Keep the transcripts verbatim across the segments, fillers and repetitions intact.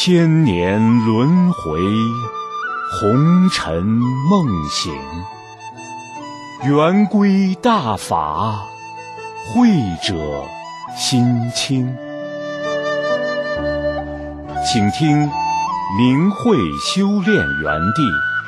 千年轮回，红尘梦醒，圆规大法，慧者心清。请听明慧修炼园地。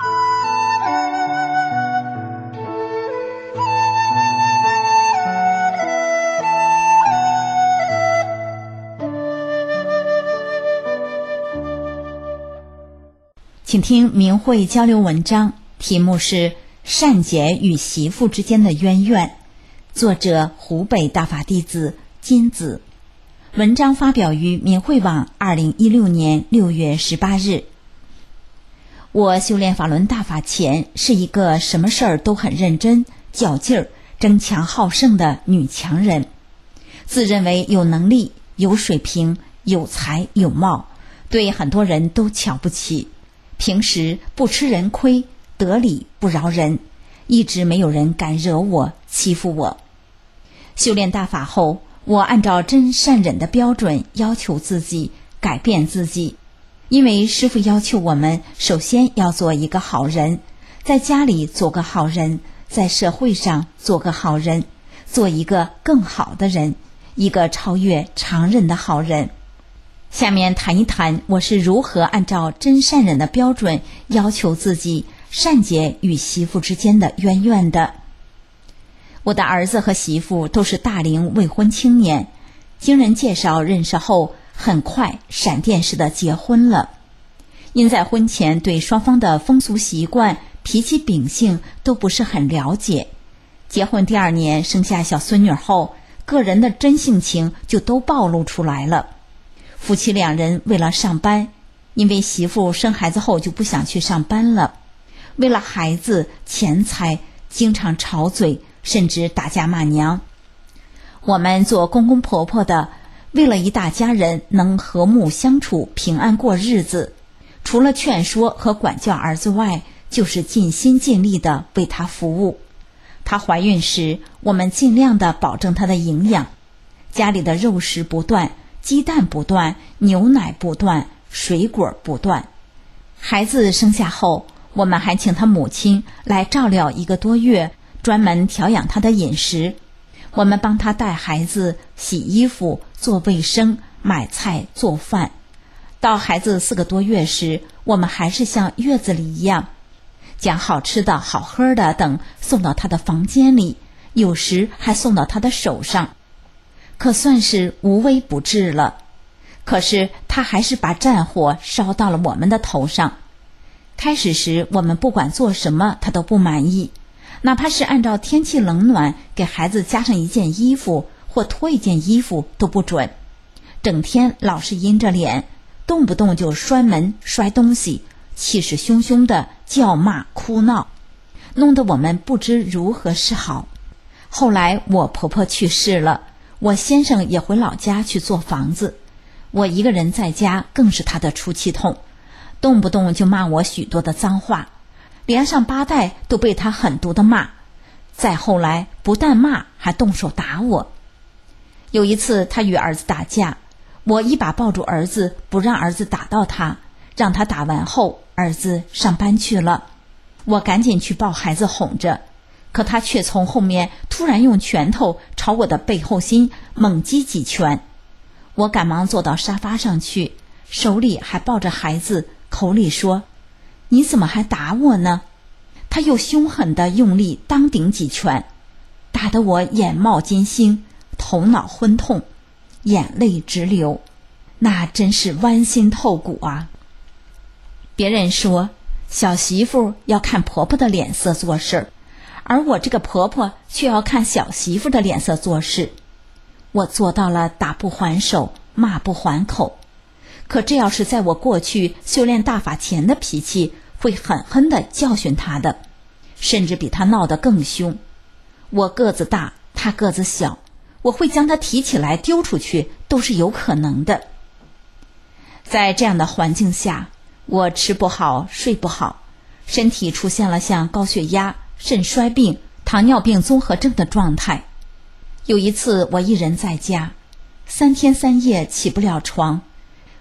请听明慧交流文章，题目是善解与媳妇之间的渊源，作者湖北大法弟子金子。文章发表于明慧网二零一六年六月十八日。我修炼法轮大法前是一个什么事儿都很认真、较劲儿、争强好胜的女强人，自认为有能力、有水平、有才有貌，对很多人都瞧不起。平时不吃人亏，得理不饶人，一直没有人敢惹我、欺负我。修炼大法后，我按照真善忍的标准要求自己，改变自己。因为师父要求我们首先要做一个好人，在家里做个好人，在社会上做个好人，做一个更好的人，一个超越常人的好人。下面谈一谈我是如何按照真善忍的标准要求自己善解与媳妇之间的渊源的。我的儿子和媳妇都是大龄未婚青年，经人介绍认识后，很快闪电似的结婚了。因在婚前对双方的风俗习惯、脾气秉性都不是很了解，结婚第二年生下小孙女后，个人的真性情就都暴露出来了。夫妻两人为了上班，因为媳妇生孩子后就不想去上班了，为了孩子、钱财，经常吵嘴，甚至打架骂娘。我们做公公婆婆的，为了一大家人能和睦相处、平安过日子，除了劝说和管教儿子外，就是尽心尽力地为他服务。她怀孕时，我们尽量地保证她的营养，家里的肉食不断，鸡蛋不断，牛奶不断，水果不断。孩子生下后，我们还请他母亲来照料一个多月，专门调养他的饮食。我们帮他带孩子、洗衣服、做卫生、买菜、做饭。到孩子四个多月时，我们还是像月子里一样，将好吃的、好喝的等送到他的房间里，有时还送到他的手上，可算是无微不至了。可是他还是把战火烧到了我们的头上。开始时我们不管做什么他都不满意，哪怕是按照天气冷暖给孩子加上一件衣服或脱一件衣服都不准，整天老是阴着脸，动不动就摔门摔东西，气势汹汹的叫骂哭闹，弄得我们不知如何是好。后来我婆婆去世了，我先生也回老家去做房子，我一个人在家更是他的出气筒，动不动就骂我许多的脏话，连上八代都被他狠毒的骂。再后来不但骂，还动手打我。有一次他与儿子打架，我一把抱住儿子，不让儿子打到他，让他打完后，儿子上班去了。我赶紧去抱孩子哄着，可他却从后面突然用拳头朝我的背后心猛击几拳。我赶忙坐到沙发上去，手里还抱着孩子，口里说：“你怎么还打我呢？”他又凶狠地用力当顶几拳，打得我眼冒金星，头脑昏痛，眼泪直流，那真是剜心透骨啊。别人说小媳妇要看婆婆的脸色做事，而我这个婆婆却要看小媳妇的脸色做事。我做到了打不还手，骂不还口。可这要是在我过去修炼大法前的脾气，会狠狠地教训她的，甚至比她闹得更凶。我个子大，她个子小，我会将她提起来丢出去，都是有可能的。在这样的环境下，我吃不好，睡不好，身体出现了像高血压、肾衰病、糖尿病综合症的状态。有一次我一人在家，三天三夜起不了床，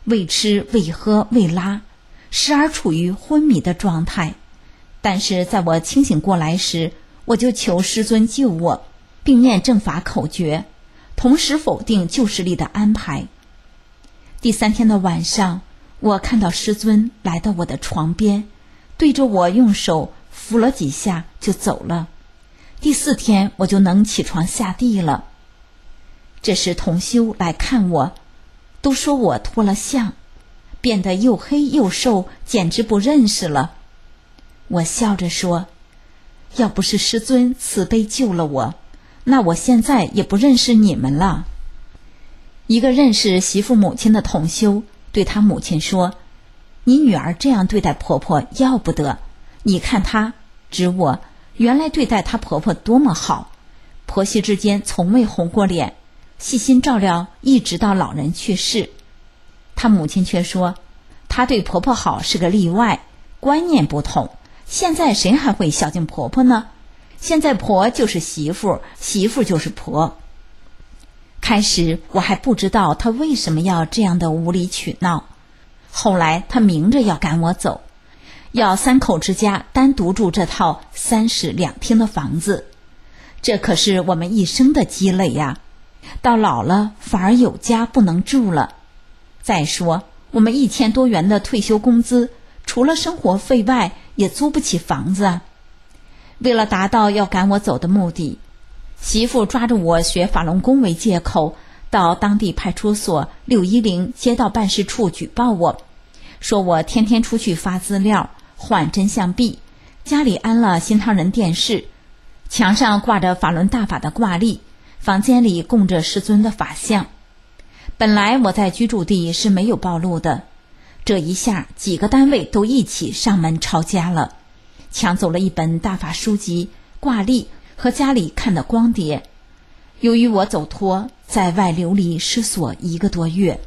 未吃未喝未拉，时而处于昏迷的状态。但是在我清醒过来时，我就求师尊救我，并念正法口诀，同时否定旧势力的安排。第三天的晚上，我看到师尊来到我的床边，对着我用手扶了几下就走了。第四天我就能起床下地了。这时同修来看我，都说我脱了相，变得又黑又瘦，简直不认识了。我笑着说，要不是师尊慈悲救了我，那我现在也不认识你们了。一个认识媳妇母亲的同修对他母亲说，你女儿这样对待婆婆要不得，你看她，指我，原来对待她婆婆多么好，婆媳之间从未红过脸，细心照料一直到老人去世。她母亲却说，她对婆婆好是个例外，观念不同，现在谁还会孝敬婆婆呢？现在婆就是媳妇，媳妇就是婆。开始我还不知道她为什么要这样的无理取闹，后来她明着要赶我走，要三口之家单独住这套三室两厅的房子，这可是我们一生的积累呀，到老了反而有家不能住了。再说我们一千多元的退休工资，除了生活费外也租不起房子啊。为了达到要赶我走的目的，媳妇抓着我学法轮功为借口，到当地派出所六一零街道办事处举报我，说我天天出去发资料换真相币，家里安了新唐人电视，墙上挂着法轮大法的挂历，房间里供着师尊的法像。本来我在居住地是没有暴露的，这一下几个单位都一起上门抄家了，抢走了一本大法书籍、挂历和家里看的光碟。由于我走脱，在外流离失所一个多月。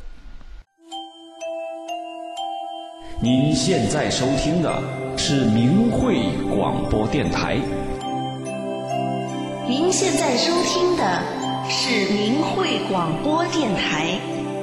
您现在收听的是明慧广播电台。 您现在收听的是明慧广播电台。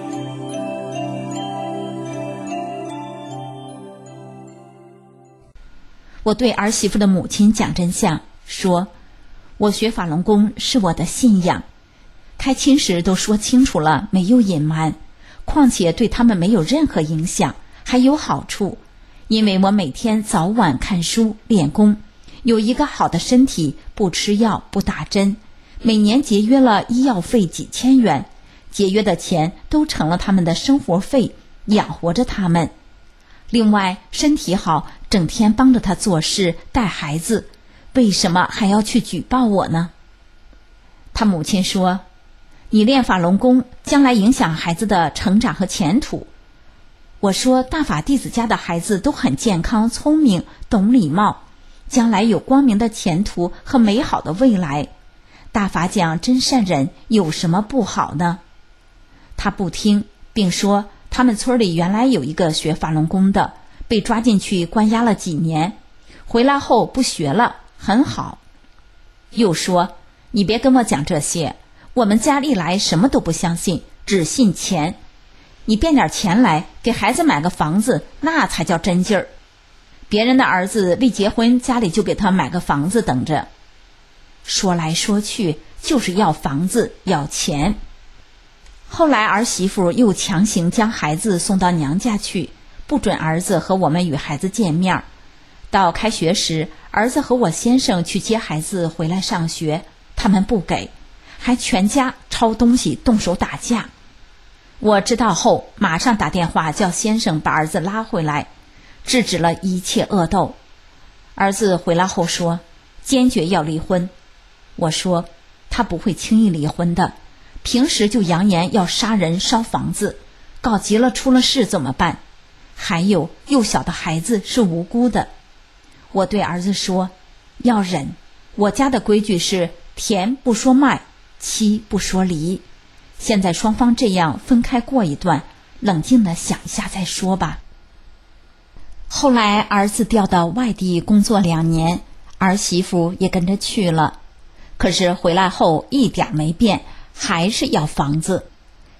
我对儿媳妇的母亲讲真相，说我学法轮功是我的信仰，开亲时都说清楚了，没有隐瞒，况且对他们没有任何影响，还有好处，因为我每天早晚看书练功，有一个好的身体，不吃药不打针，每年节约了医药费几千元，节约的钱都成了他们的生活费，养活着他们。另外身体好，整天帮着他做事带孩子，为什么还要去举报我呢？他母亲说，你练法轮功将来影响孩子的成长和前途。我说，大法弟子家的孩子都很健康聪明，懂礼貌，将来有光明的前途和美好的未来，大法讲真善忍有什么不好呢？他不听，并说他们村里原来有一个学法轮功的，被抓进去关押了几年，回来后不学了，很好。又说，你别跟我讲这些，我们家历来什么都不相信，只信钱，你变点钱来给孩子买个房子，那才叫真劲儿。别人的儿子未结婚，家里就给他买个房子等着。说来说去就是要房子要钱。后来儿媳妇又强行将孩子送到娘家去，不准儿子和我们与孩子见面。到开学时，儿子和我先生去接孩子回来上学，他们不给，还全家抄东西动手打架。我知道后马上打电话叫先生把儿子拉回来，制止了一切恶斗。儿子回来后说坚决要离婚。我说他不会轻易离婚的，平时就扬言要杀人烧房子，搞急了出了事怎么办？还有幼小的孩子是无辜的。我对儿子说，要忍，我家的规矩是甜不说卖，妻不说离，现在双方这样分开过一段，冷静地想一下再说吧。后来儿子调到外地工作两年，儿媳妇也跟着去了，可是回来后一点没变，还是要房子。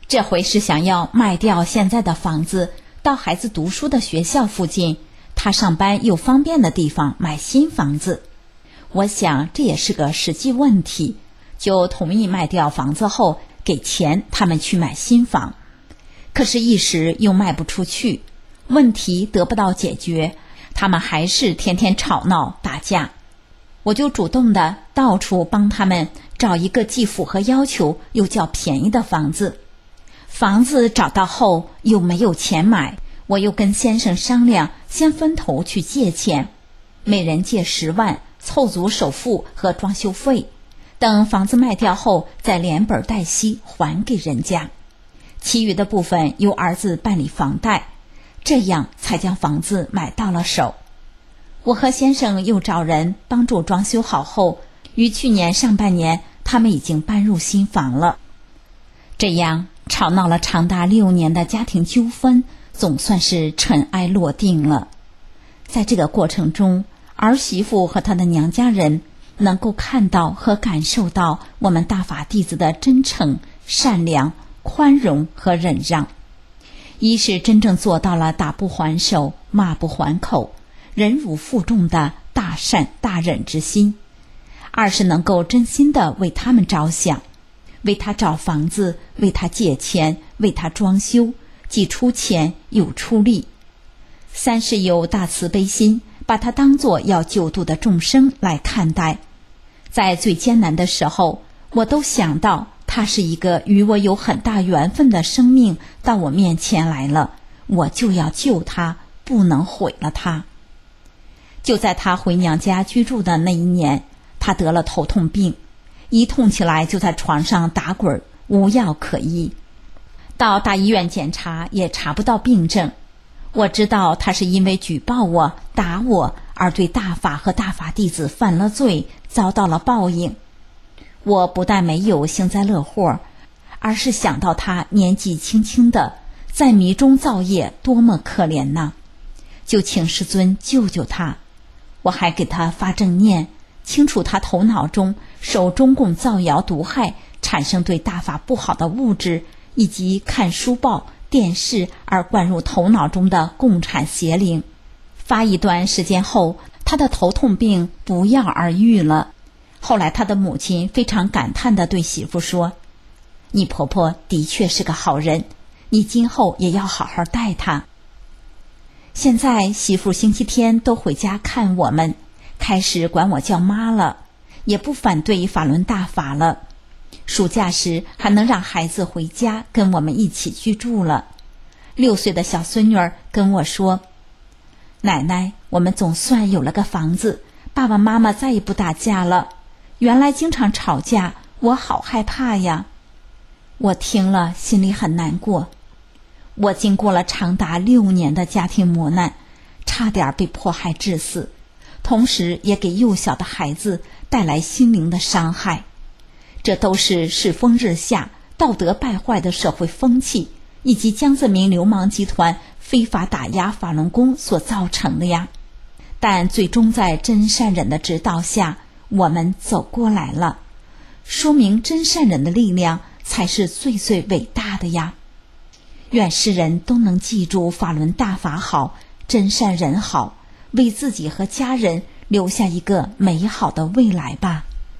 这回是想要卖掉现在的房子，到孩子读书的学校附近，他上班又方便的地方买新房子。我想这也是个实际问题，就同意卖掉房子后给钱他们去买新房。可是一时又卖不出去，问题得不到解决，他们还是天天吵闹打架。我就主动的到处帮他们找一个既符合要求又较便宜的房子。房子找到后又没有钱买，我又跟先生商量，先分头去借钱，每人借十万，凑足首付和装修费，等房子卖掉后再连本带息还给人家，其余的部分由儿子办理房贷，这样才将房子买到了手。我和先生又找人帮助装修好后，于去年上半年他们已经搬入新房了。这样吵闹了长达六年的家庭纠纷总算是尘埃落定了。在这个过程中，儿媳妇和她的娘家人能够看到和感受到我们大法弟子的真诚、善良、宽容和忍让。一是真正做到了打不还手、骂不还口、忍辱负重的大善大忍之心；二是能够真心的为他们着想，为他找房子，为他借钱，为他装修，既出钱又出力；三是有大慈悲心，把他当作要救度的众生来看待。在最艰难的时候，我都想到他是一个与我有很大缘分的生命到我面前来了，我就要救他，不能毁了他。就在他回娘家居住的那一年，他得了头痛病，一痛起来就在床上打滚，无药可医。到大医院检查也查不到病症。我知道他是因为举报我、打我而对大法和大法弟子犯了罪，遭到了报应。我不但没有幸灾乐祸，而是想到他年纪轻轻的在迷中造业，多么可怜呐，就请师尊救救他。我还给他发正念，清除他头脑中受中共造谣毒害产生对大法不好的物质，以及看书报、电视而灌入头脑中的共产邪灵。发一段时间后，他的头痛病不药而愈了。后来他的母亲非常感叹地对媳妇说，你婆婆的确是个好人，你今后也要好好待她。现在媳妇星期天都回家看我们，开始管我叫妈了，也不反对法轮大法了。暑假时还能让孩子回家跟我们一起居住了。六岁的小孙女儿跟我说，奶奶，我们总算有了个房子，爸爸妈妈再也不打架了，原来经常吵架，我好害怕呀。我听了心里很难过。我经过了长达六年的家庭磨难，差点被迫害致死，同时也给幼小的孩子带来心灵的伤害。这都是世风日下、道德败坏的社会风气，以及江泽民流氓集团非法打压法轮功所造成的呀。但最终在真善忍的指导下，我们走过来了，说明真善忍的力量才是最最伟大的呀。愿世人都能记住法轮大法好，真善忍好，为自己和家人留下一个美好的未来吧。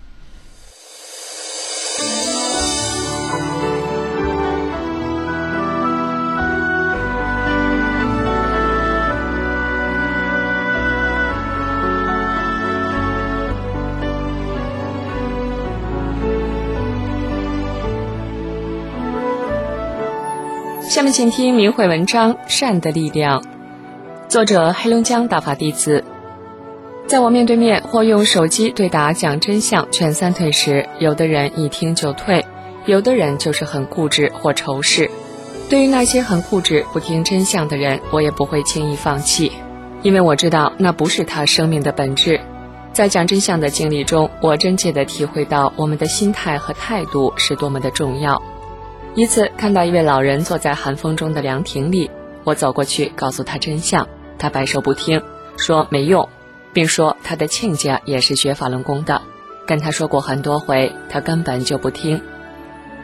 下面请听明慧文章《善的力量》，作者黑龙江大法弟子。在我面对面或用手机对答讲真相劝三退时，有的人一听就退，有的人就是很固执或仇视。对于那些很固执不听真相的人，我也不会轻易放弃，因为我知道那不是他生命的本质。在讲真相的经历中，我真切地体会到我们的心态和态度是多么的重要。一次看到一位老人坐在寒风中的凉亭里，我走过去告诉他真相，他摆手不听，说没用，并说他的亲家也是学法轮功的，跟他说过很多回，他根本就不听。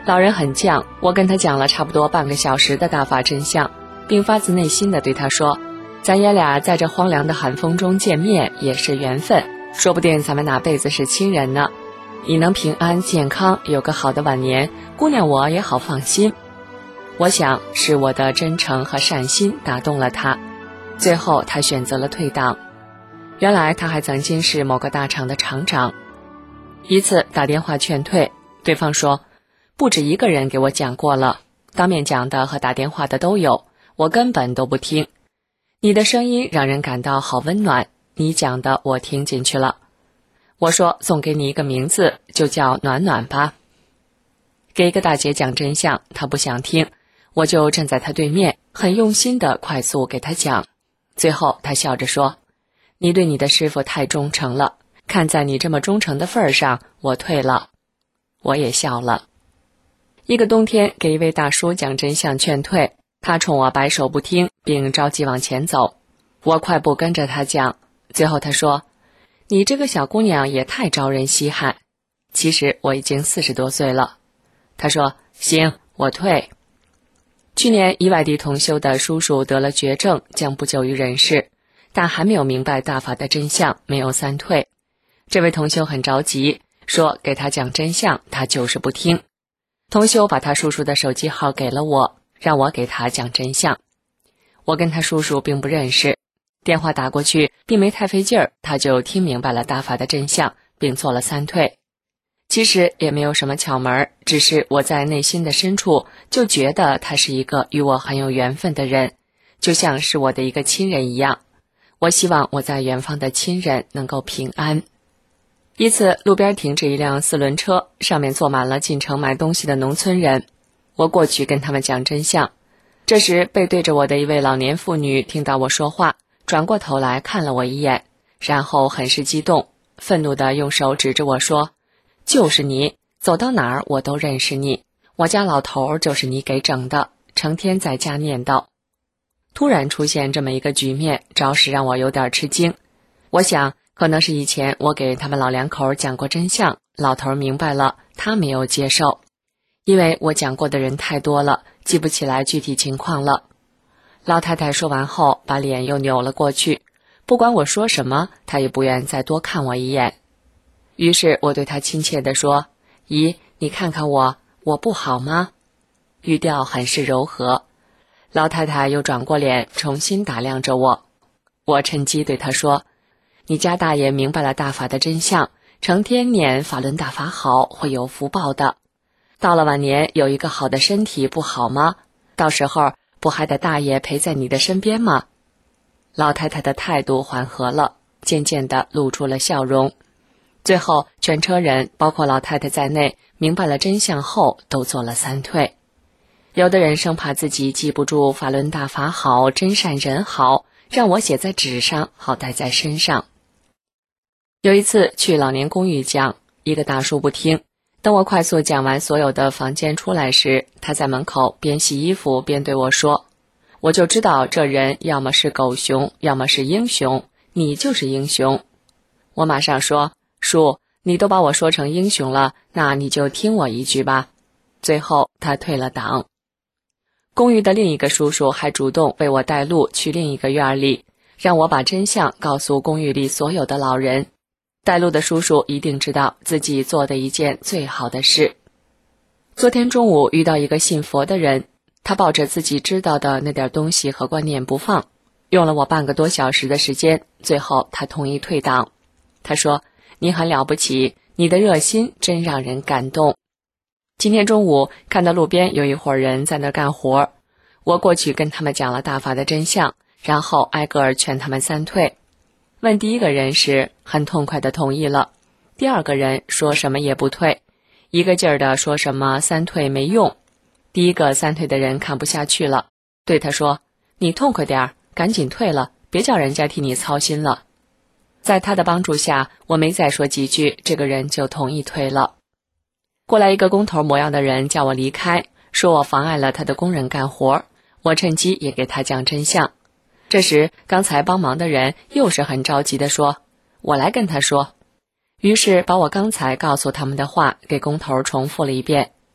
老人很犟，我跟他讲了差不多半个小时的大法真相，并发自内心地对他说，咱爷俩在这荒凉的寒风中见面也是缘分，说不定咱们哪辈子是亲人呢。你能平安健康，有个好的晚年，姑娘我也好放心。我想是我的真诚和善心打动了他，最后他选择了退党。原来他还曾经是某个大厂的厂长。一次打电话劝退，对方说，不止一个人给我讲过了，当面讲的和打电话的都有，我根本都不听。你的声音让人感到好温暖，你讲的我听进去了。我说送给你一个名字，就叫暖暖吧。给一个大姐讲真相，她不想听，我就站在她对面，很用心地快速给她讲。最后她笑着说，你对你的师傅太忠诚了，看在你这么忠诚的份上，我退了。我也笑了。一个冬天给一位大叔讲真相劝退，他冲我摆手不听，并着急往前走。我快步跟着他讲，最后他说，你这个小姑娘也太招人稀罕。其实我已经四十多岁了。他说，行，我退。去年一外地同修的叔叔得了绝症，将不久于人世，但还没有明白大法的真相，没有三退。这位同修很着急，说给他讲真相，他就是不听。同修把他叔叔的手机号给了我，让我给他讲真相。我跟他叔叔并不认识，电话打过去并没太费劲儿，他就听明白了大法的真相，并做了三退。其实也没有什么巧门，只是我在内心的深处就觉得他是一个与我很有缘分的人，就像是我的一个亲人一样。我希望我在远方的亲人能够平安。一次路边停着一辆四轮车，上面坐满了进城买东西的农村人。我过去跟他们讲真相。这时背对着我的一位老年妇女听到我说话，转过头来看了我一眼，然后很是激动，愤怒地用手指着我说，就是你，走到哪儿我都认识你，我家老头就是你给整的，成天在家念叨。突然出现这么一个局面，着实让我有点吃惊。我想可能是以前我给他们老两口讲过真相，老头明白了，他没有接受，因为我讲过的人太多了，记不起来具体情况了。老太太说完后，把脸又扭了过去，不管我说什么，她也不愿再多看我一眼。于是我对她亲切地说，姨，你看看我，我不好吗？语调很是柔和。老太太又转过脸，重新打量着我。我趁机对她说，你家大爷明白了大法的真相，成天念法轮大法好，会有福报的。到了晚年有一个好的身体不好吗？到时候不还得大爷陪在你的身边吗？老太太的态度缓和了，渐渐地露出了笑容。最后全车人包括老太太在内明白了真相后，都做了三退。有的人生怕自己记不住法轮大法好，真善人好，让我写在纸上，好带在身上。有一次去老年公寓讲，一个大叔不听，等我快速讲完所有的房间出来时，他在门口边洗衣服边对我说，我就知道这人要么是狗熊，要么是英雄，你就是英雄。我马上说，叔，你都把我说成英雄了，那你就听我一句吧。最后他退了党。公寓的另一个叔叔还主动为我带路去另一个院里，让我把真相告诉公寓里所有的老人。带路的叔叔一定知道自己做的一件最好的事。昨天中午遇到一个信佛的人，他抱着自己知道的那点东西和观念不放，用了我半个多小时的时间，最后他同意退党。他说，你很了不起，你的热心真让人感动。今天中午看到路边有一伙人在那干活，我过去跟他们讲了大法的真相，然后挨个儿劝他们三退。问第一个人时，很痛快地同意了，第二个人说什么也不退，一个劲儿地说什么三退没用。第一个三退的人看不下去了，对他说，你痛快点儿，赶紧退了，别叫人家替你操心了。在他的帮助下，我没再说几句，这个人就同意退了。过来一个工头模样的人叫我离开，说我妨碍了他的工人干活，我趁机也给他讲真相。这时刚才帮忙的人又是很着急地说，我来跟他说。于是把我刚才告诉他们的话给工头重复了一遍，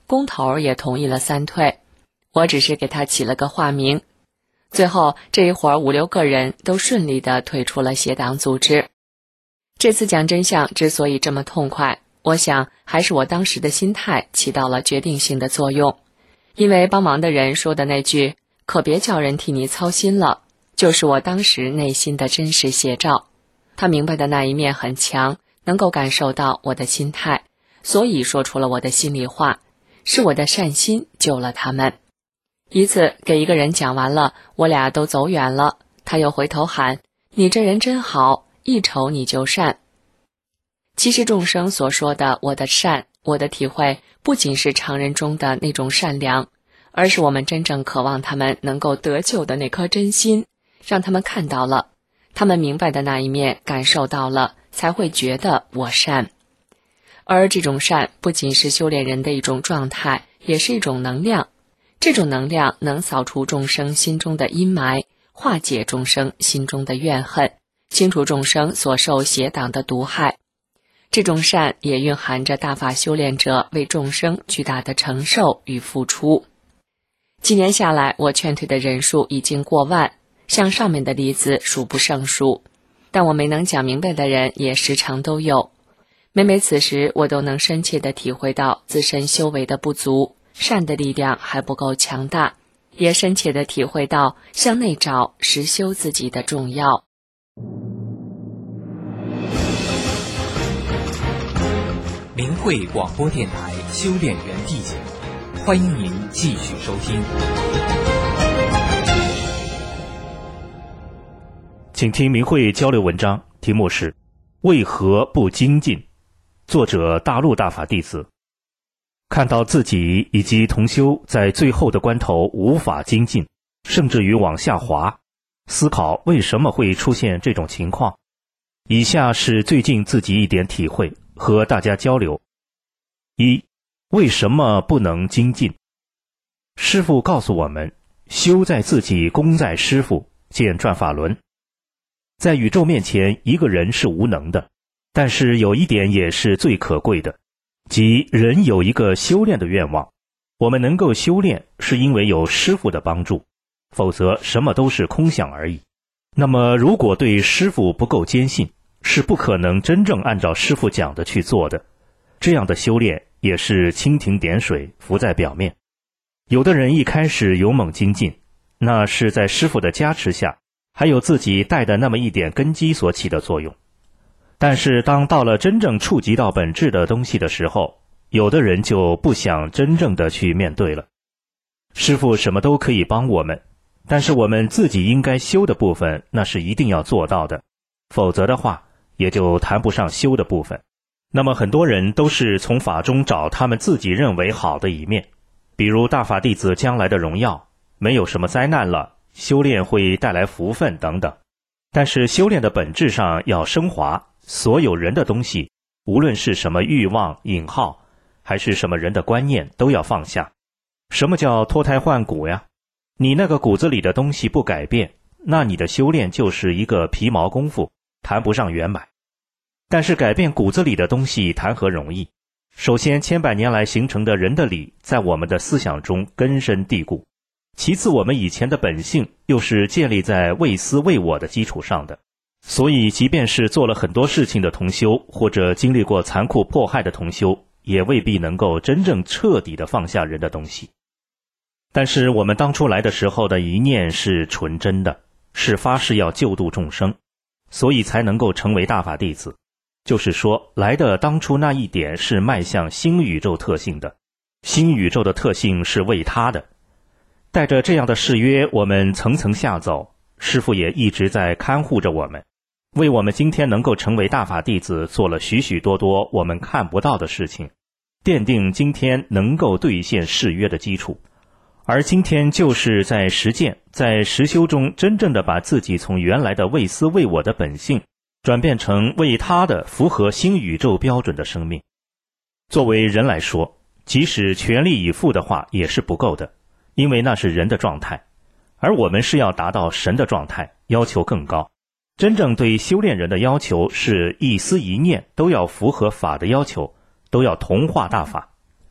工头也同意了三退，我只是给他起了个化名。最后这一伙五六个人都顺利地退出了邪党组织。这次讲真相之所以这么痛快，我想还是我当时的心态起到了决定性的作用。因为帮忙的人说的那句可别叫人替你操心了，就是我当时内心的真实写照。他明白的那一面很强，能够感受到我的心态，所以说出了我的心里话，是我的善心救了他们。一次给一个人讲完了，我俩都走远了，他又回头喊，你这人真好，一瞅你就善。其实众生所说的我的善，我的体会，不仅是常人中的那种善良，而是我们真正渴望他们能够得救的那颗真心，让他们看到了，他们明白的那一面感受到了，才会觉得我善。而这种善不仅是修炼人的一种状态，也是一种能量。这种能量能扫除众生心中的阴霾，化解众生心中的怨恨，清除众生所受邪党的毒害。这种善也蕴含着大法修炼者为众生巨大的承受与付出。几年下来，我劝退的人数已经过万，像上面的例子数不胜数，但我没能讲明白的人也时常都有。每每此时，我都能深切地体会到自身修为的不足，善的力量还不够强大，也深切地体会到向内找实修自己的重要。 明慧广播电台修炼园地节目，欢迎您继续收听。 请听明慧交流文章，题目是为何不精进，作者大陆大法弟子。看到自己以及同修在最后的关头无法精进，甚至于往下滑，思考为什么会出现这种情况。以下是最近自己一点体会，和大家交流。一、为什么不能精进？师父告诉我们，修在自己，功在师父，见转法轮。在宇宙面前，一个人是无能的，但是有一点也是最可贵的，即人有一个修炼的愿望。我们能够修炼，是因为有师父的帮助，否则什么都是空想而已。那么如果对师父不够坚信，是不可能真正按照师父讲的去做的。这样的修炼也是蜻蜓点水，浮在表面。有的人一开始勇猛精进，那是在师父的加持下，还有自己带的那么一点根基所起的作用。但是当到了真正触及到本质的东西的时候，有的人就不想真正的去面对了。师父什么都可以帮我们，但是我们自己应该修的部分，那是一定要做到的，否则的话也就谈不上修的部分。那么很多人都是从法中找他们自己认为好的一面，比如大法弟子将来的荣耀，没有什么灾难了，修炼会带来福分等等。但是修炼的本质上要升华，所有人的东西，无论是什么欲望、引号，还是什么人的观念，都要放下。什么叫脱胎换骨呀？你那个骨子里的东西不改变，那你的修炼就是一个皮毛功夫，谈不上圆满。但是改变骨子里的东西谈何容易？首先，千百年来形成的人的理在我们的思想中根深蒂固，其次我们以前的本性又是建立在为私为我的基础上的，所以即便是做了很多事情的同修，或者经历过残酷迫害的同修，也未必能够真正彻底的放下人的东西。但是我们当初来的时候的一念是纯真的，是发誓要救度众生，所以才能够成为大法弟子。就是说，来的当初那一点是迈向新宇宙特性的，新宇宙的特性是为他的。带着这样的誓约，我们层层下走，师父也一直在看护着我们，为我们今天能够成为大法弟子做了许许多多我们看不到的事情，奠定今天能够兑现誓约的基础。而今天就是在实践，在实修中真正的把自己从原来的为私为我的本性转变成为他的符合新宇宙标准的生命。作为人来说，即使全力以赴的话也是不够的，因为那是人的状态，而我们是要达到神的状态，要求更高。真正对修炼人的要求是一思一念都要符合法的要求，都要同化大法。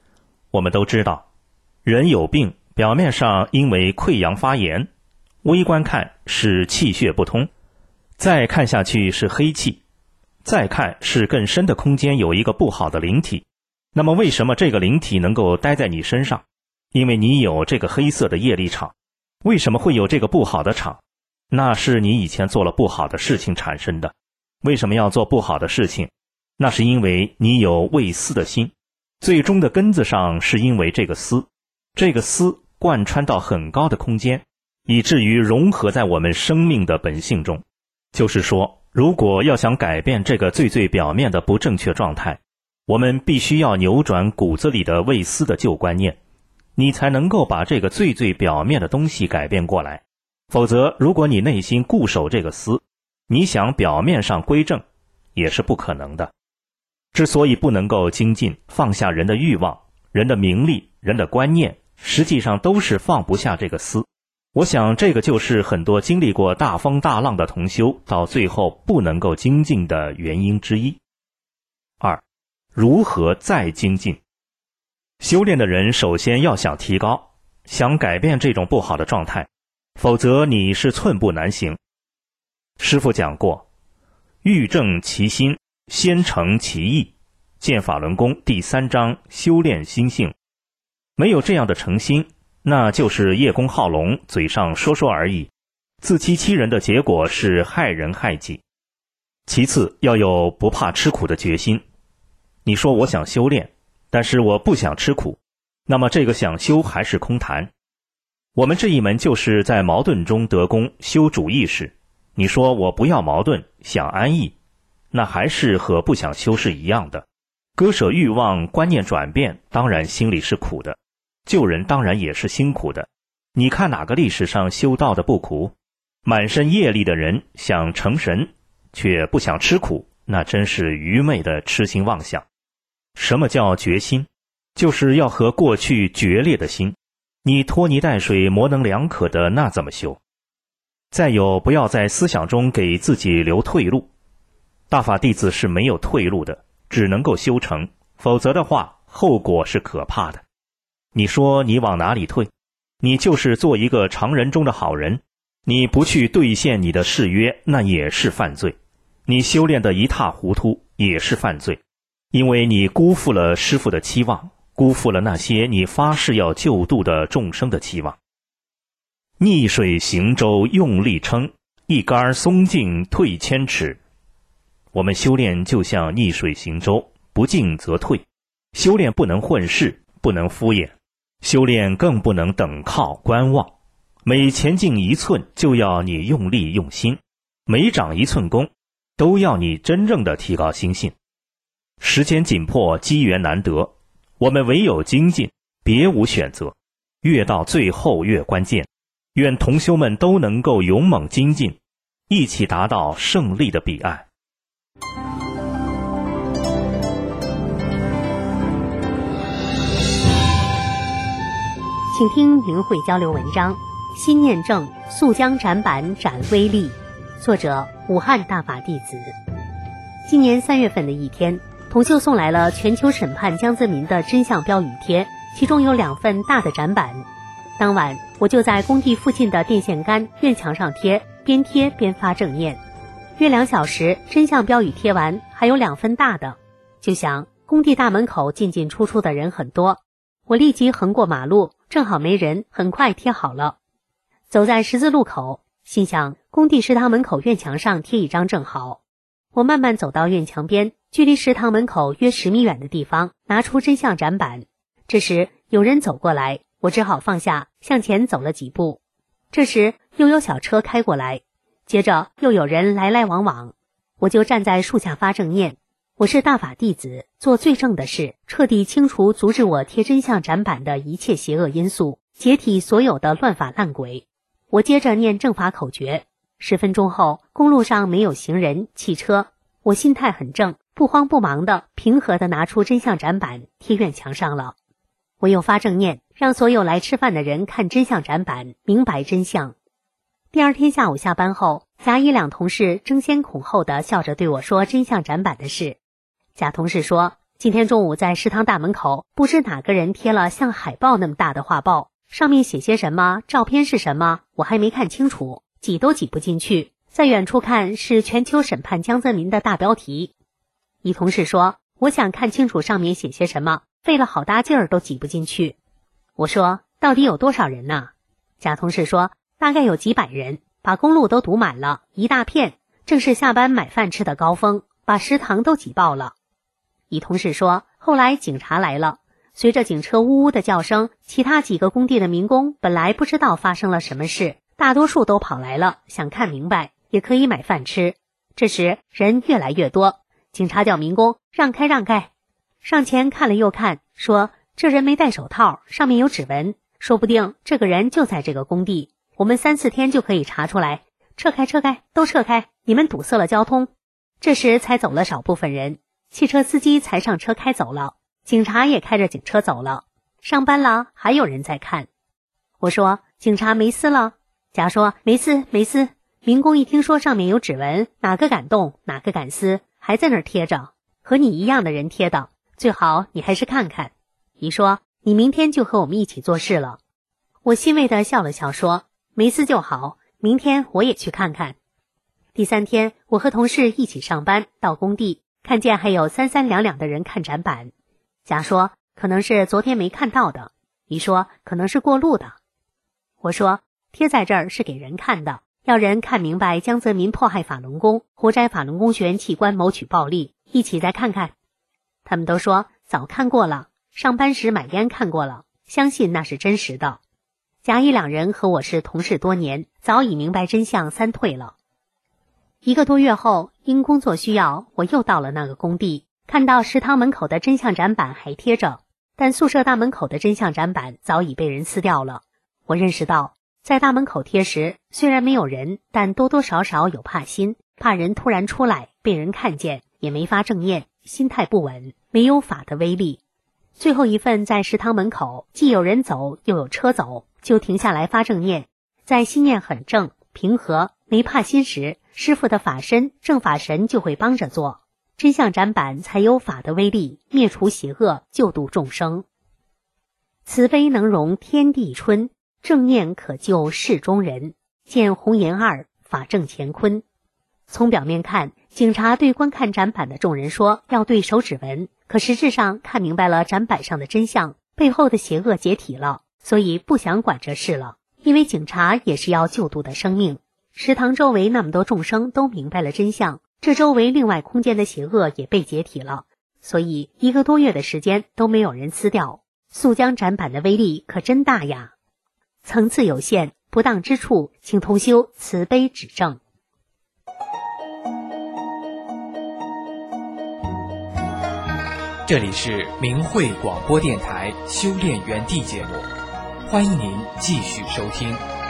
我们都知道，人有病，表面上因为溃疡发炎，微观看是气血不通，再看下去是黑气，再看是更深的空间有一个不好的灵体。那么为什么这个灵体能够待在你身上？因为你有这个黑色的业力场。为什么会有这个不好的场？那是你以前做了不好的事情产生的。为什么要做不好的事情？那是因为你有畏私的心，最终的根子上是因为这个私，这个私贯穿到很高的空间，以至于融合在我们生命的本性中。就是说，如果要想改变这个最最表面的不正确状态，我们必须要扭转骨子里的畏私的旧观念，你才能够把这个最最表面的东西改变过来。否则，如果你内心固守这个私，你想表面上归正也是不可能的。之所以不能够精进，放下人的欲望、人的名利、人的观念，实际上都是放不下这个私。我想这个就是很多经历过大风大浪的同修到最后不能够精进的原因之一。二，如何再精进？修炼的人首先要想提高，想改变这种不好的状态，否则你是寸步难行。师父讲过，欲正其心，先诚其意，见法轮功第三章修炼心性。没有这样的诚心，那就是叶公好龙，嘴上说说而已，自欺欺人的结果是害人害己。其次，要有不怕吃苦的决心。你说我想修炼，但是我不想吃苦，那么这个想修还是空谈。我们这一门就是在矛盾中得功，修主意识。你说我不要矛盾，想安逸，那还是和不想修是一样的。割舍欲望，观念转变，当然心里是苦的，救人当然也是辛苦的。你看哪个历史上修道的不苦？满身业力的人想成神，却不想吃苦，那真是愚昧的痴心妄想。什么叫决心？就是要和过去决裂的心。你拖泥带水模棱两可的，那怎么修？再有，不要在思想中给自己留退路。大法弟子是没有退路的，只能够修成，否则的话，后果是可怕的。你说你往哪里退？你就是做一个常人中的好人，你不去兑现你的誓约，那也是犯罪。你修炼的一塌糊涂，也是犯罪，因为你辜负了师父的期望，辜负了那些你发誓要救度的众生的期望。逆水行舟，用力撑，一杆松劲退千尺。我们修炼就像逆水行舟，不进则退。修炼不能混事，不能敷衍，修炼更不能等靠观望。每前进一寸，就要你用力用心，每长一寸功，都要你真正的提高心性。时间紧迫，机缘难得，我们唯有精进，别无选择。越到最后越关键。愿同修们都能够勇猛精进，一起达到胜利的彼岸。 请听灵慧交流文章《心念正，速将斩板斩威力》，作者武汉大法弟子。今年三月份的一天，同修送来了全球审判江泽民的真相标语贴，其中有两份大的展板。当晚我就在工地附近的电线杆院墙上贴，边贴边发正念。约两小时，真相标语贴完，还有两份大的。就想工地大门口进进出出的人很多，我立即横过马路，正好没人，很快贴好了。走在十字路口，心想工地食堂门口院墙上贴一张正好。我慢慢走到院墙边，距离食堂门口约十米远的地方，拿出真相展板。这时有人走过来，我只好放下，向前走了几步。这时又有小车开过来，接着又有人来来往往，我就站在树下发正念。我是大法弟子，做最正的事，彻底清除阻止我贴真相展板的一切邪恶因素，解体所有的乱法烂鬼。我接着念正法口诀，十分钟后，公路上没有行人、汽车，我心态很正，不慌不忙的、平和的拿出真相展板贴院墙上了。我又发正念，让所有来吃饭的人看真相展板，明白真相。第二天下午下班后，甲乙两同事争先恐后的笑着对我说真相展板的事。甲同事说， 今天中午在食堂大门口，不知哪个人贴了像海报那么大的画报，上面写些什么，照片是什么，我还没看清楚，挤都挤不进去。在远处看是全球审判江泽民的大标题。一同事说，我想看清楚上面写些什么，费了好大劲儿都挤不进去。我说，到底有多少人呢？甲同事说，大概有几百人，把公路都堵满了，一大片，正是下班买饭吃的高峰，把食堂都挤爆了。乙同事说，后来警察来了，随着警车呜呜的叫声，其他几个工地的民工本来不知道发生了什么事，大多数都跑来了，想看明白，也可以买饭吃。这时人越来越多，警察叫民工让开让开，上前看了又看，说这人没戴手套，上面有指纹，说不定这个人就在这个工地，我们三四天就可以查出来，撤开撤开，都撤开，你们堵塞了交通。这时才走了少部分人，汽车司机才上车开走了，警察也开着警车走了。上班了，还有人在看。我说，警察没撕了？甲说，没撕没撕。民工一听说上面有指纹，哪个敢动，哪个敢撕，还在那儿贴着，和你一样的人贴的，最好你还是看看。乙说，你明天就和我们一起做事了。我欣慰地笑了笑说，没撕就好，明天我也去看看。第三天，我和同事一起上班，到工地看见还有三三两两的人看展板。甲说，可能是昨天没看到的。乙说，可能是过路的。我说，贴在这儿是给人看的，要人看明白江泽民迫害法轮功，活摘法轮功学员器官谋取暴利，一起再看看。他们都说早看过了，上班时买烟看过了，相信那是真实的。甲乙两人和我是同事多年，早已明白真相，三退了。一个多月后，因工作需要，我又到了那个工地，看到食堂门口的真相展板还贴着，但宿舍大门口的真相展板早已被人撕掉了。我认识到，在大门口贴时，虽然没有人，但多多少少有怕心，怕人突然出来被人看见，也没法正念，心态不稳，没有法的威力。最后一份在食堂门口，既有人走又有车走，就停下来发正念，在心念很正平和没怕心时，师父的法身正法神就会帮着做，真相展板才有法的威力，灭除邪恶，救度众生。慈悲能容天地春，正念可救世中人，见红颜二，法正乾坤。从表面看，警察对观看展板的众人说要对手指纹，可实质上看明白了展板上的真相，背后的邪恶解体了，所以不想管这事了，因为警察也是要救度的生命。食堂周围那么多众生都明白了真相，这周围另外空间的邪恶也被解体了，所以一个多月的时间都没有人撕掉。速江展板的威力可真大呀！层次有限，不当之处，请同修慈悲指正。 这里是明慧广播电台修炼园地节目，欢迎您继续收听。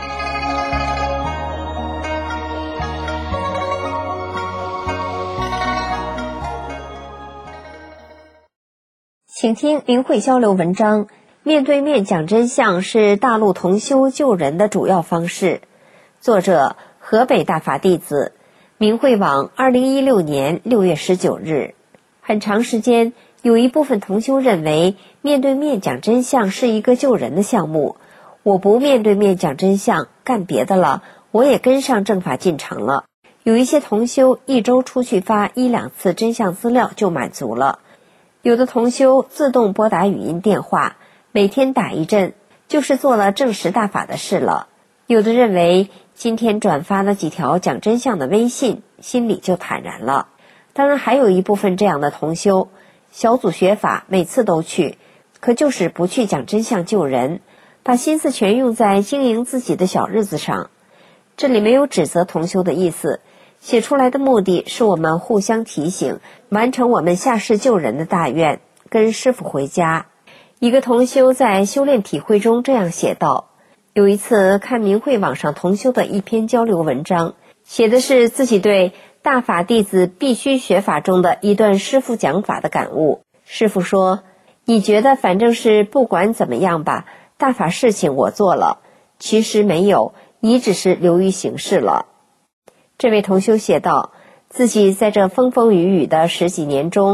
请听明慧交流文章，面对面讲真相是大陆同修救人的主要方式。作者河北大法弟子，明慧网二零一六年六月十九日。很长时间，有一部分同修认为面对面讲真相是一个救人的项目，我不面对面讲真相，干别的了，我也跟上正法进程了。有一些同修一周出去发一两次真相资料就满足了。有的同修自动拨打语音电话，每天打一阵，就是做了证实大法的事了。有的认为今天转发了几条讲真相的微信，心里就坦然了。当然还有一部分这样的同修，小组学法每次都去，可就是不去讲真相救人，把心思全用在经营自己的小日子上。这里没有指责同修的意思，写出来的目的是我们互相提醒，完成我们下世救人的大愿，跟师父回家。一个同修在修炼体会中这样写道，有一次看明慧网上同修的一篇交流文章，写的是自己对大法弟子必须学法中的一段师父讲法的感悟。师父说，你觉得反正是不管怎么样吧，大法事情我做了，其实没有，你只是流于形式了。这位同修写道，自己在这风风雨雨的十几年中，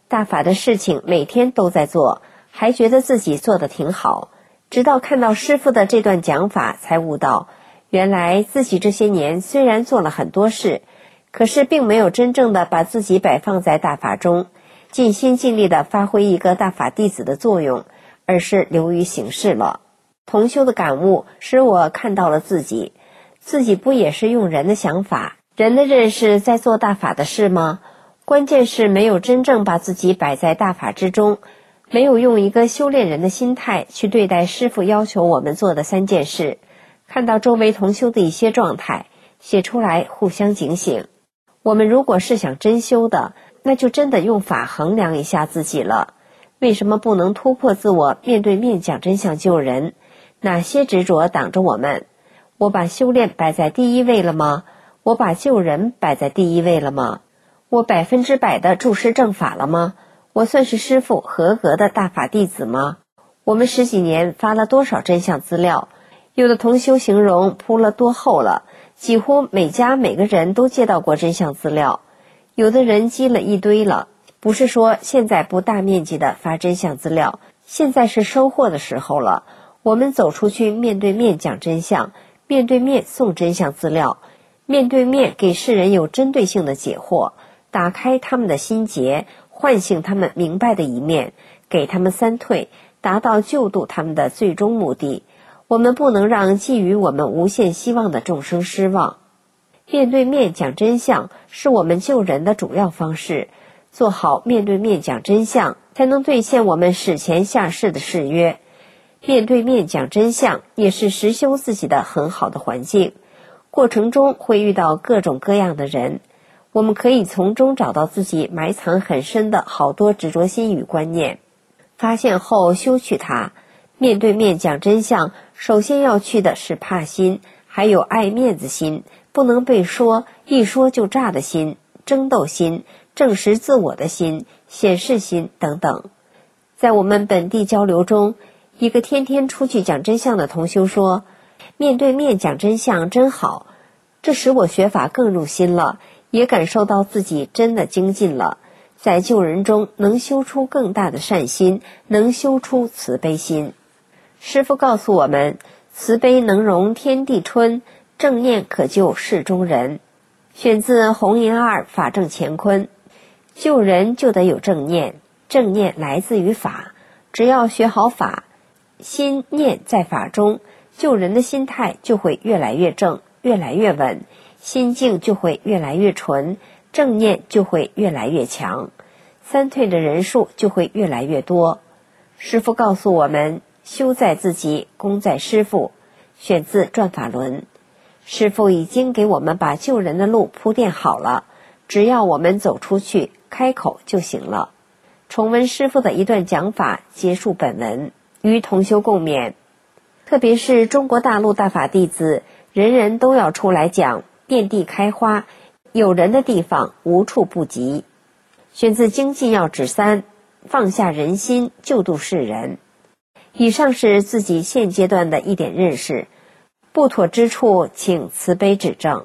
大法的事情每天都在做，还觉得自己做得挺好，直到看到师父的这段讲法才悟到，原来自己这些年虽然做了很多事，可是并没有真正的把自己摆放在大法中，尽心尽力的发挥一个大法弟子的作用，而是流于形式了。同修的感悟使我看到了自己，自己不也是用人的想法、人的认识在做大法的事吗？关键是没有真正把自己摆在大法之中，没有用一个修炼人的心态去对待师父要求我们做的三件事。看到周围同修的一些状态，写出来互相警醒。我们如果是想真修的，那就真的用法衡量一下自己了。为什么不能突破自我，面对面讲真相救人？哪些执着挡着我们？我把修炼摆在第一位了吗？我把救人摆在第一位了吗？我百分之百的注师正法了吗？我算是师父合格的大法弟子吗？我们十几年发了多少真相资料？有的同修形容铺了多厚了，几乎每家每个人都接到过真相资料。有的人积了一堆了，不是说现在不大面积的发真相资料，现在是收获的时候了。我们走出去，面对面讲真相，面对面送真相资料，面对面给世人有针对性的解惑，打开他们的心结，唤醒他们明白的一面，给他们三退，达到救度他们的最终目的。我们不能让寄予我们无限希望的众生失望。面对面讲真相是我们救人的主要方式，做好面对面讲真相，才能兑现我们史前下世的誓约。面对面讲真相也是实修自己的很好的环境，过程中会遇到各种各样的人，我们可以从中找到自己埋藏很深的好多执着心与观念，发现后修去它。面对面讲真相，首先要去的是怕心，还有爱面子心，不能被说，一说就炸的心，争斗心，证实自我的心，显示心等等。在我们本地交流中，一个天天出去讲真相的同修说，面对面讲真相真好，这使我学法更入心了，也感受到自己真的精进了，在救人中能修出更大的善心，能修出慈悲心。师父告诉我们，慈悲能容天地春，正念可救世中人。选自红岩二法正乾坤。救人就得有正念，正念来自于法，只要学好法，心念在法中，救人的心态就会越来越正，越来越稳，心境就会越来越纯，正念就会越来越强，三退的人数就会越来越多。师父告诉我们，修在自己，功在师父。选自转法轮。师父已经给我们把救人的路铺垫好了，只要我们走出去，开口就行了。重温师父的一段讲法，结束本文，与同修共勉。特别是中国大陆大法弟子，人人都要出来讲，遍地开花，有人的地方无处不及。选自精进要旨三，放下人心，救度世人。以上是自己现阶段的一点认识，不妥之处请慈悲指正。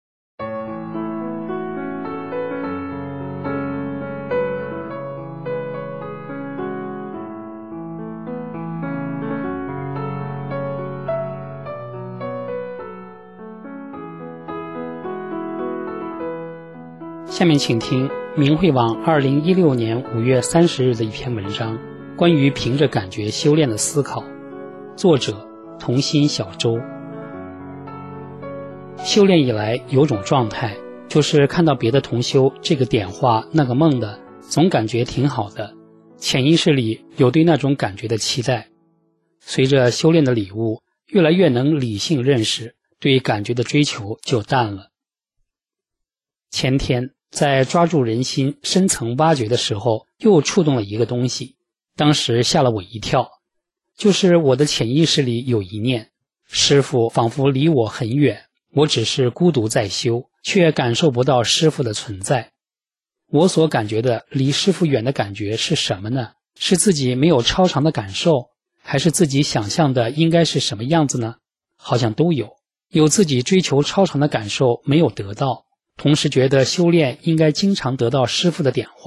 下面请听明慧网二零一六年五月三十日的一篇文章，关于凭着感觉修炼的思考，作者童心小周。修炼以来有种状态，就是看到别的同修这个点化那个梦的，总感觉挺好的，潜意识里有对那种感觉的期待。随着修炼的礼物越来越能理性认识，对感觉的追求就淡了。前天在抓住人心深层挖掘的时候，又触动了一个东西，当时吓了我一跳，就是我的潜意识里有一念，师父仿佛离我很远，我只是孤独在修，却感受不到师父的存在。我所感觉的离师父远的感觉是什么呢？是自己没有超常的感受，还是自己想象的应该是什么样子呢？好像都有，有自己追求超常的感受没有得到，同时觉得修炼应该经常得到师父的点化，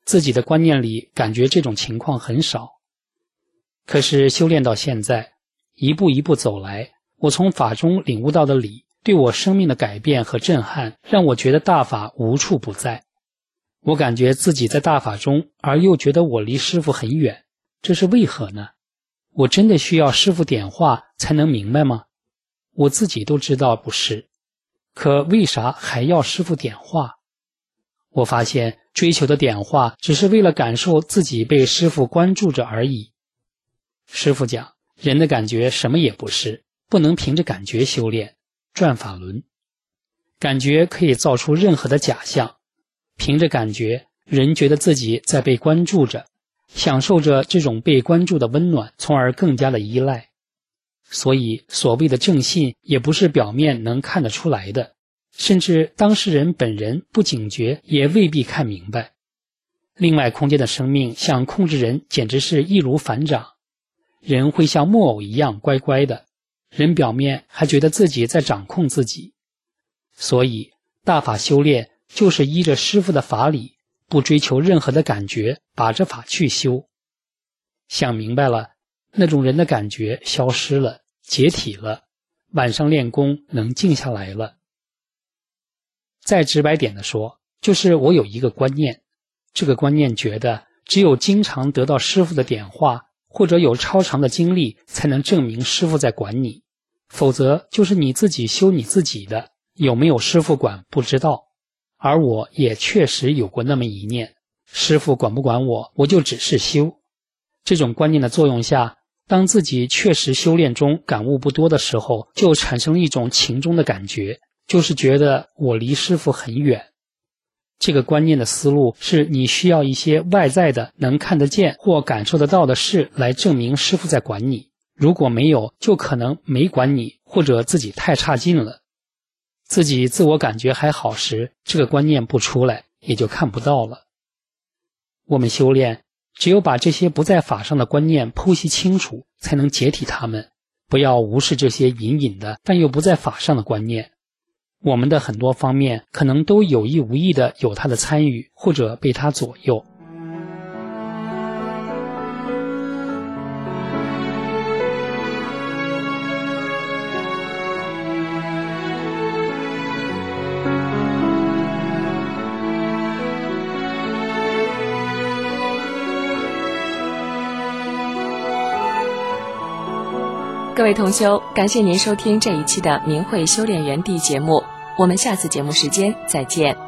自己的观念里感觉这种情况很少。可是修炼到现在，一步一步走来，我从法中领悟到的理，对我生命的改变和震撼，让我觉得大法无处不在。我感觉自己在大法中，而又觉得我离师父很远，这是为何呢？我真的需要师父点化才能明白吗？我自己都知道不是，可为啥还要师父点化？我发现追求的点化只是为了感受自己被师父关注着而已。师父讲，人的感觉什么也不是，不能凭着感觉修炼，转法轮。感觉可以造出任何的假象，凭着感觉，人觉得自己在被关注着，享受着这种被关注的温暖，从而更加的依赖。所以所谓的正信也不是表面能看得出来的，甚至当事人本人不警觉也未必看明白。另外空间的生命想控制人简直是易如反掌，人会像木偶一样乖乖的，人表面还觉得自己在掌控自己。所以大法修炼就是依着师父的法理，不追求任何的感觉，把这法去修。想明白了，那种人的感觉消失了，解体了，晚上练功能静下来了。再直白点的说，就是我有一个观念，这个观念觉得只有经常得到师父的点化，或者有超长的经历，才能证明师父在管你，否则就是你自己修你自己的，有没有师父管不知道。而我也确实有过那么一念，师父管不管我，我就只是修。这种观念的作用下，当自己确实修炼中感悟不多的时候，就产生了一种情中的感觉，就是觉得我离师父很远。这个观念的思路是你需要一些外在的能看得见或感受得到的事来证明师父在管你，如果没有，就可能没管你，或者自己太差劲了。自己自我感觉还好时，这个观念不出来，也就看不到了。我们修炼，只有把这些不在法上的观念剖析清楚，才能解体它们，不要无视这些隐隐的但又不在法上的观念。我们的很多方面可能都有意无意的有它的参与，或者被它左右。 各位同修，感谢您收听这一期的明慧修炼园地节目，我们下次节目时间再见。